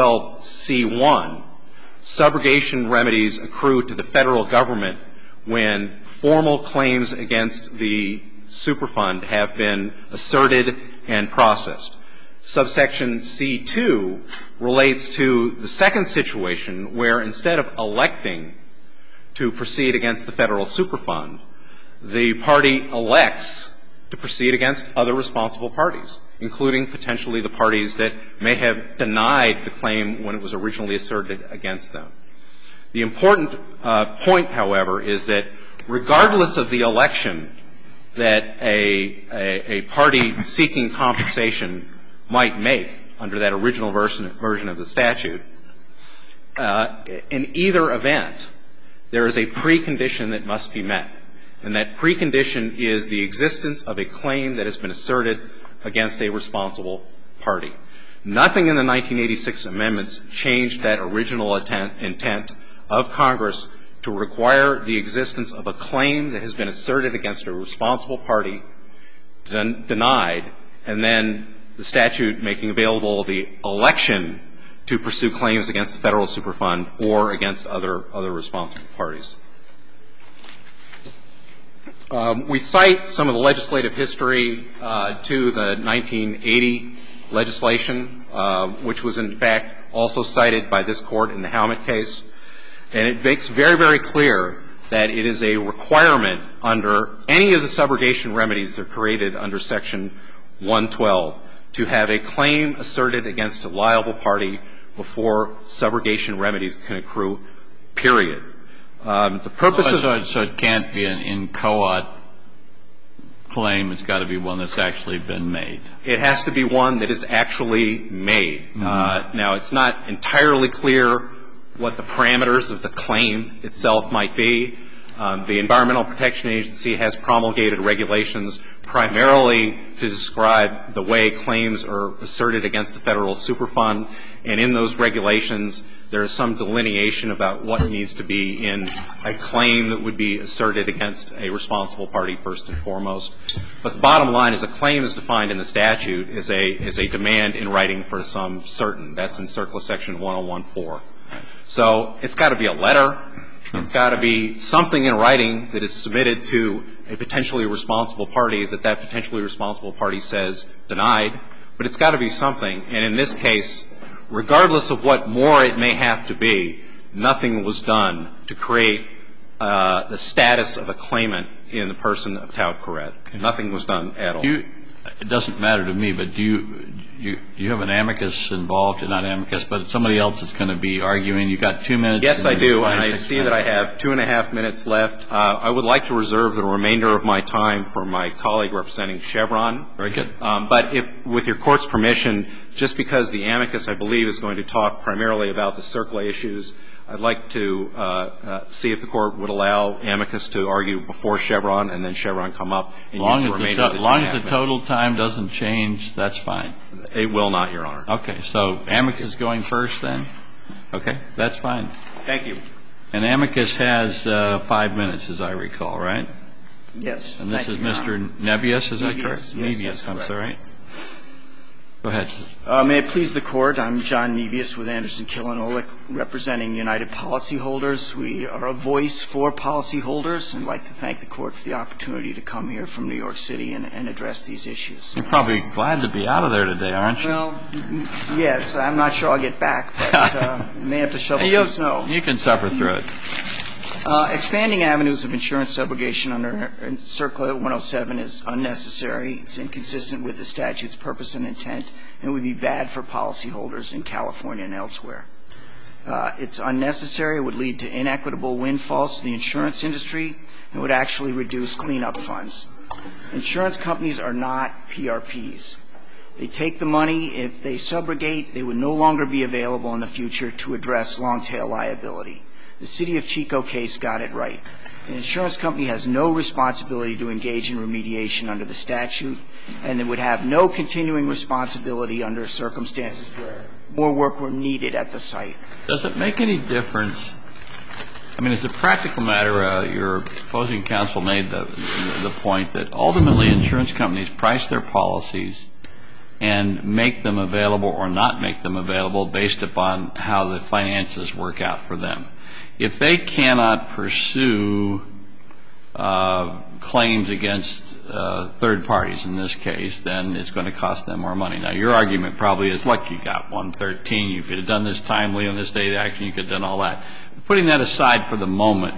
112C1, subrogation remedies accrue to the federal government when formal claims against the Superfund have been asserted and processed. Subsection C2 relates to the second situation where instead of electing to proceed against the federal Superfund, the party elects to proceed against other responsible parties, including potentially the parties that may have denied the claim when it was originally asserted against them. The important point, however, is that regardless of the election that a party seeking compensation might make under that original version of the statute, in either event, there is a precondition that must be met. And that precondition is the existence of a claim that has been asserted against a responsible party. Nothing in the 1986 amendments changed that original intent of Congress to require the existence of a claim that has been asserted against a responsible party, denied, and then the statute making available the election to pursue claims against the Federal Superfund or against other responsible parties. We cite some of the legislative history to the 1980 legislation, which was in fact also cited by this Court in the Howmet case. And it makes very, very clear that it is a requirement under any of the subrogation remedies that are created under Section 112 to have a claim asserted against a liable party before subrogation remedies can accrue, period. The purpose of
So it can't be an inchoate claim. It's got to be one that's actually been made.
It has to be one that is actually made. Now, it's not entirely clear what the parameters of the claim itself might be. The Environmental Protection Agency has promulgated regulations primarily to describe the way claims are asserted against the Federal Superfund. And in those regulations, there is some delineation about what needs to be in a claim that would be asserted against a responsible party first and foremost. But the bottom line is a claim is defined in the statute as a demand in writing for some certain. That's in CERCLA Section 1014. So it's got to be a letter. It's got to be something in writing that is submitted to a potentially responsible party that potentially responsible party says denied. But it's got to be something. And in this case, regardless of what more it may have to be, nothing was done to create the status of a claimant in the person of Taub Corrett. Nothing was done at all.
It doesn't matter to me, but do you have an amicus involved? Not amicus, but somebody else is going to be arguing. You've got 2 minutes.
Yes, I do. And I see that I have 2.5 minutes left. I would like to reserve the remainder of my time for my colleague representing Chevron.
Very good.
But if, with your Court's permission, just because the amicus, I believe, is going to talk primarily about the CERCLA issues, I'd like to see if the Court would allow amicus to argue before Chevron and then Chevron come up and use the remainder of the 2.5 minutes. As long as the total time doesn't change, that's fine. It will not, Your Honor.
Okay. So amicus going first then? Okay. That's fine.
Thank you.
And amicus has 5 minutes, as I recall, right?
Yes.
And this is Mr. Nebius, is that correct?
Nebius,
Nebius, I'm sorry. Go ahead.
May it please the Court. I'm John Nebius with Anderson, Kill & representing United Policyholders. We are a voice for policyholders and like to thank the Court for the opportunity to come here from New York City and address these issues.
You're probably glad to be out of there today, aren't you?
Well, yes. I'm not sure I'll get back, but may have to shovel some snow.
You can suffer through it.
Expanding avenues of insurance subrogation under CERCLA 107 is unnecessary. It's inconsistent with the statute's purpose and intent, and would be bad for policyholders in California and elsewhere. It's unnecessary. It would lead to inequitable windfalls to the insurance industry and would actually reduce cleanup funds. Insurance companies are not PRPs. They take the money. If they subrogate, they would no longer be available in the future to address long-tail liability. The City of Chico case got it right. An insurance company has no responsibility to engage in remediation under the statute, and it would have no continuing responsibility under circumstances where more work were needed at the site.
Does it make any difference? I mean, as a practical matter, your opposing counsel made the point that ultimately insurance companies price their policies and make them available or not make them available based upon how the finances work out for them. If they cannot pursue claims against third parties in this case, then it's going to cost them more money. Now, your argument probably is, look, you got 113. You could have done this timely on this state action. You could have done all that. Putting that aside for the moment,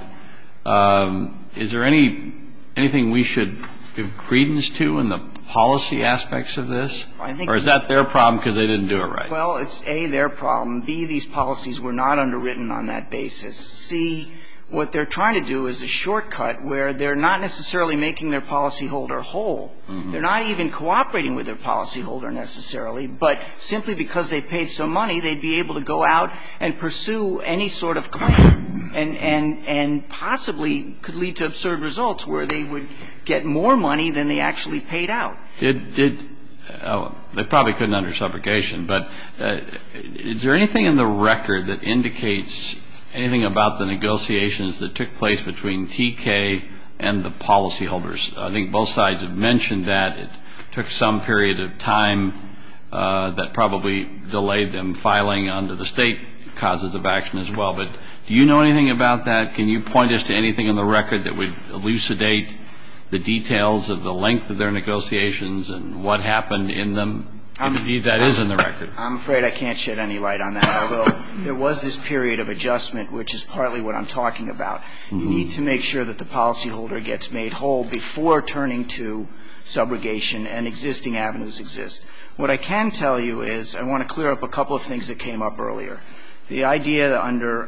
is there anything we should give credence to in the policy aspects of this? Or is that their problem because they didn't do it right?
Well, it's A, their problem. B, these policies were not underwritten on that basis. C, what they're trying to do is a shortcut where they're not necessarily making their policyholder whole. Mm-hmm. They're not even cooperating with their policyholder necessarily, but simply because they paid some money, they'd be able to go out and pursue any sort of claim and possibly could lead to absurd results where they would get more money than they actually paid out.
they probably couldn't under subrogation, but is there anything in the record that indicates anything about the negotiations that took place between TK and the policyholders? I think both sides have mentioned that it took some period of time that probably delayed them filing under the state causes of action as well. But do you know anything about that? Can you point us to anything in the record that would elucidate the details of the length of their negotiations and what happened in them? Indeed, that is in the record.
I'm afraid I can't shed any light on that, although there was this period of adjustment, which is partly what I'm talking about. You need to make sure that the policyholder gets made whole before turning to subrogation, and existing avenues exist. What I can tell you is I want to clear up a couple of things that came up earlier. The idea under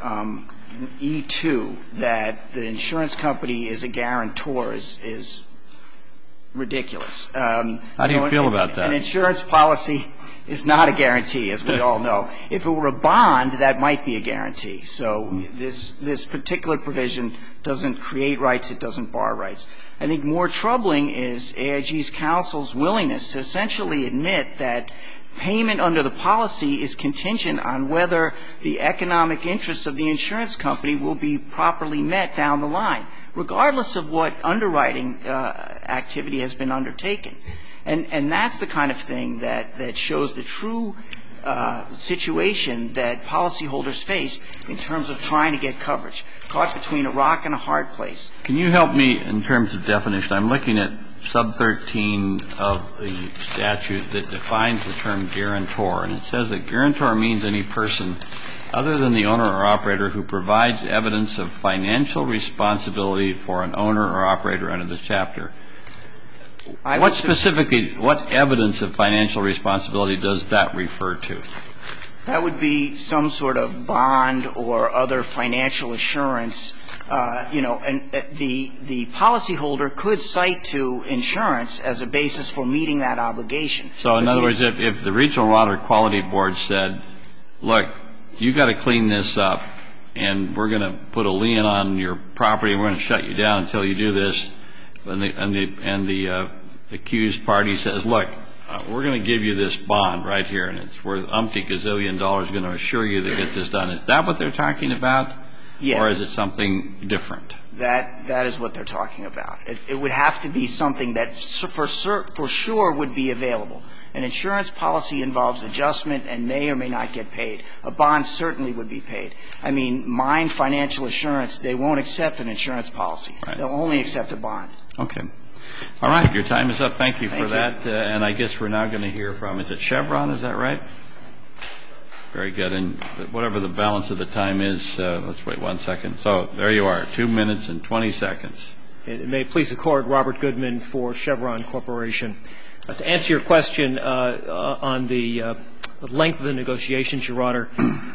E2 that the insurance company is a guarantor is ridiculous.
How do you feel about that?
An insurance policy is not a guarantee, as we all know. If it were a bond, that might be a guarantee. So this particular provision doesn't create rights. It doesn't bar rights. I think more troubling is AIG's counsel's willingness to essentially admit that payment under the policy is contingent on whether the economic interests of the insurance company will be properly met down the line, regardless of what underwriting activity has been undertaken. And that's the kind of thing that shows the true situation that policyholders face in terms of trying to get coverage, caught between a rock and a hard place.
Can you help me in terms of definition? I'm looking at sub 13 of the statute that defines the term guarantor, and it says that guarantor means any person other than the owner or operator who provides evidence of financial responsibility for an owner or operator under the chapter. What specifically, what evidence of financial responsibility does that refer to?
That would be some sort of bond or other financial assurance. And the policyholder could cite to insurance as a basis for meeting that obligation.
So in other words, if the Regional Water Quality Board said, look, you've got to clean this up, and we're going to put a lien on your property, and we're going to shut you down until you do this, and the accused party says, look, we're going to give you this bond right here, and it's worth umpty gazillion dollars, going to assure you to get this done. Is that what they're talking about?
Yes.
Or is it something different?
That is what they're talking about. It would have to be something that for sure would be available. An insurance policy involves adjustment and may or may not get paid. A bond certainly would be paid. I mean, Mine Financial Assurance, they won't accept an insurance policy. Right. They'll only accept a bond.
Okay. All right. Your time is up. Thank you for that. And I guess we're now going to hear from, is it Chevron? Is that right? Very good. And whatever the balance of the time is, let's wait 1 second. So there you are, 2 minutes and 20 seconds.
It may please the Court, Robert Goodman for Chevron Corporation. To answer your question on the length of the negotiations, Your Honor,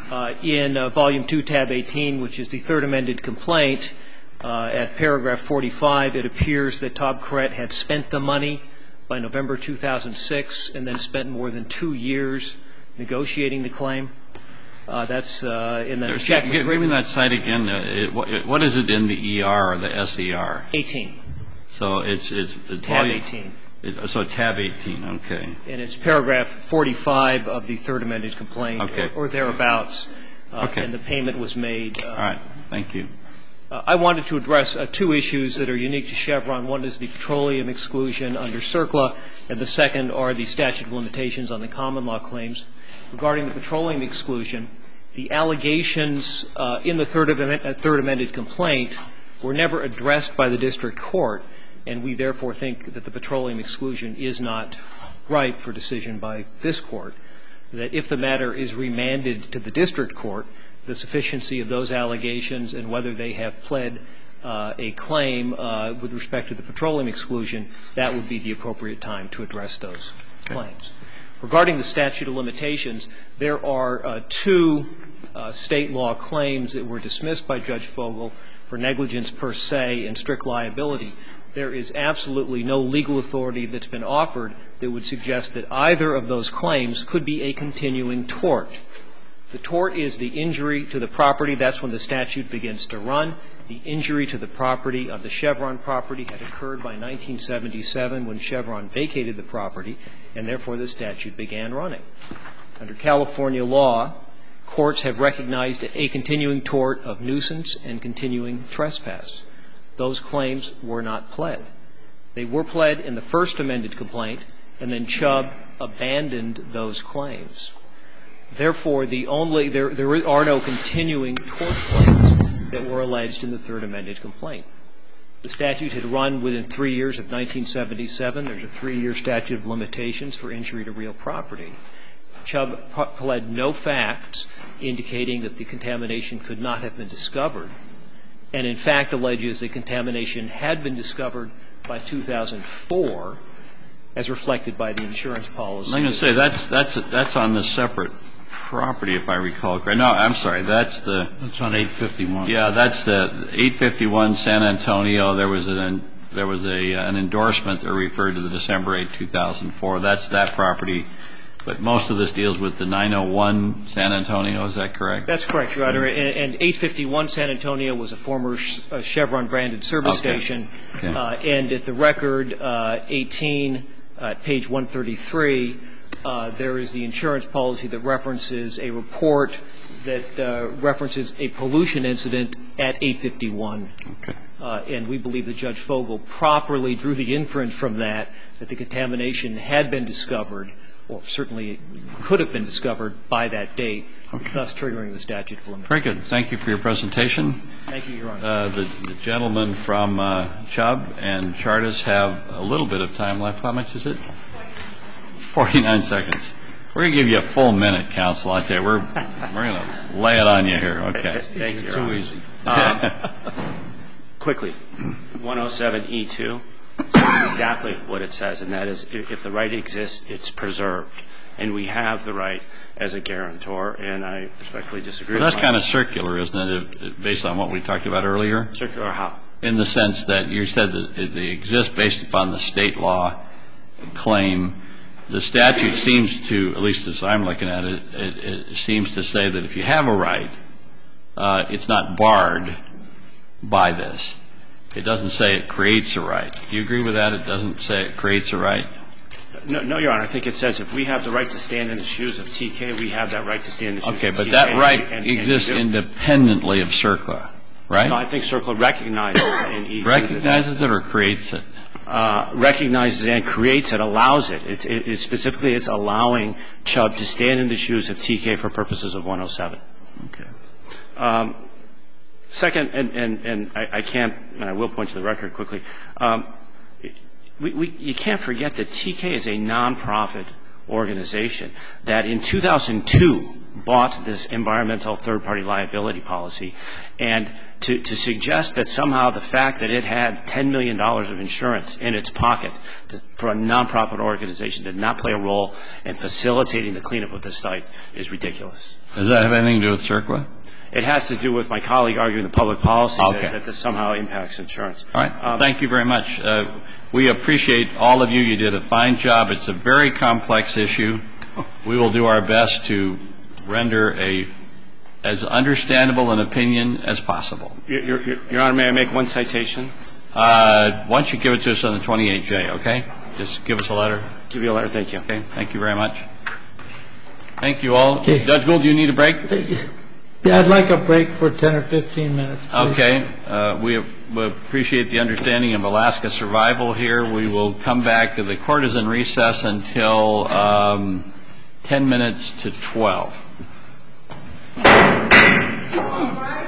in Volume 2, Tab 18, which is the third amended complaint, at paragraph 45, it appears that Todd Corrett had spent the money by November 2006 and then spent more than 2 years negotiating the claim. That's in the check.
Give me that site again. What is it in the ER or the SER?
18.
So it's
Tab 18.
So tab 18, okay.
And it's paragraph 45 of the third amended complaint,
okay,
or thereabouts.
Okay.
And the payment was made.
All right. Thank you.
I wanted to address two issues that are unique to Chevron. One is the petroleum exclusion under CERCLA, and the second are the statute of limitations on the common law claims. Regarding the petroleum exclusion, the allegations in the third amended complaint were never addressed by the district court, and we therefore think that the petroleum exclusion is not ripe for decision by this Court, that if the matter is remanded to the district court, the sufficiency of those allegations and whether they have pled a claim with respect to the petroleum exclusion, that would be the appropriate time to address those claims. Regarding the statute of limitations, there are two state law claims that were dismissed by Judge Fogel for negligence per se and strict liability. There is absolutely no legal authority that's been offered that would suggest that either of those claims could be a continuing tort. The tort is the injury to the property. That's when the statute begins to run. The injury to the property of the Chevron property had occurred by 1977 when Chevron vacated the property, and therefore the statute began running. Under California law, courts have recognized a continuing tort of nuisance and continuing trespass. Those claims were not pled. They were pled in the first amended complaint, and then Chubb abandoned those claims. Therefore, there are no continuing tort claims that were alleged in the third amended complaint. The statute had run within 3 years of 1977. There's a 3-year statute of limitations for injury to real property. Chubb pled no facts indicating that the contamination could not have been discovered, and in fact alleges that contamination had been discovered by 2004, as reflected by the insurance policy.
I'm going to say that's on the separate property, if I recall correctly. No, I'm sorry. That's on 851. Yeah, that's the 851 San Antonio. There was an endorsement that referred to the December 8, 2004. That's that property. But most of this deals with the 901 San Antonio. Is that correct?
That's correct, Your Honor. And 851 San Antonio was a former Chevron-branded service station. Okay. And at the record 18, page 133, there is the insurance policy that references a report that references a pollution incident at 851. Okay. And we believe that Judge Fogel properly drew the inference from that the contamination had been discovered, or certainly could have been discovered by that date, thus triggering the statute of limitations.
Very good. Thank you for your presentation.
Thank you, Your Honor.
The gentlemen from Chubb and Chartis have a little bit of time left. How much is it? 49 seconds. We're going to give you a full minute, counsel. I tell you, we're going to lay it on you here. Okay.
Thank you, Your
Too
Honor.
easy.
Quickly, 107E2 says exactly what it says, and that is if the right exists, it's preserved. And we have the right as a guarantor, and I respectfully disagree with that.
That's kind of circular, isn't it, based on what we talked about earlier?
Circular how?
In the sense that you said that they exist based upon the state law claim. The statute seems to, at least as I'm looking at it, it seems to say that if you have a right, it's not barred by this. It doesn't say it creates a right. Do you agree with that? It doesn't say it creates a right?
No, Your Honor. I think it says if we have the right to stand in the shoes of TK, we have that right to stand in the shoes of TK.
Okay, but that right exists independently of CERCLA, right?
No, I think CERCLA recognizes it in E2.
Recognizes it or creates it?
Recognizes it and creates it, allows it. Specifically, it's allowing Chubb to stand in the shoes of TK for purposes of 107.
Okay.
Second, and I can't, and I will point to the record quickly, you can't forget that TK is a nonprofit organization that in 2002 bought this environmental third-party liability policy, and to suggest that somehow the fact that it had $10 million of insurance in its pocket for a nonprofit organization did not play a role in facilitating the cleanup of the site is ridiculous.
Does that have anything to do with CERCLA?
It has to do with my colleague arguing the public policy that this somehow impacts insurance.
All right. Thank you very much. We appreciate all of you. You did a fine job. It's a very complex issue. We will do our best to render as understandable an opinion as possible.
Your Honor, may I make one citation?
Why don't you give it to us on the 28J, okay? Just give us a letter.
Give you a letter. Thank you.
Okay. Thank you very much. Thank you all. Okay. Judge Gould, do you need a break?
Yeah, I'd like a break for 10 or 15 minutes, please.
Okay. We appreciate the understanding of Alaska survival here. We will come back to the court is in recess until 10 minutes to 12.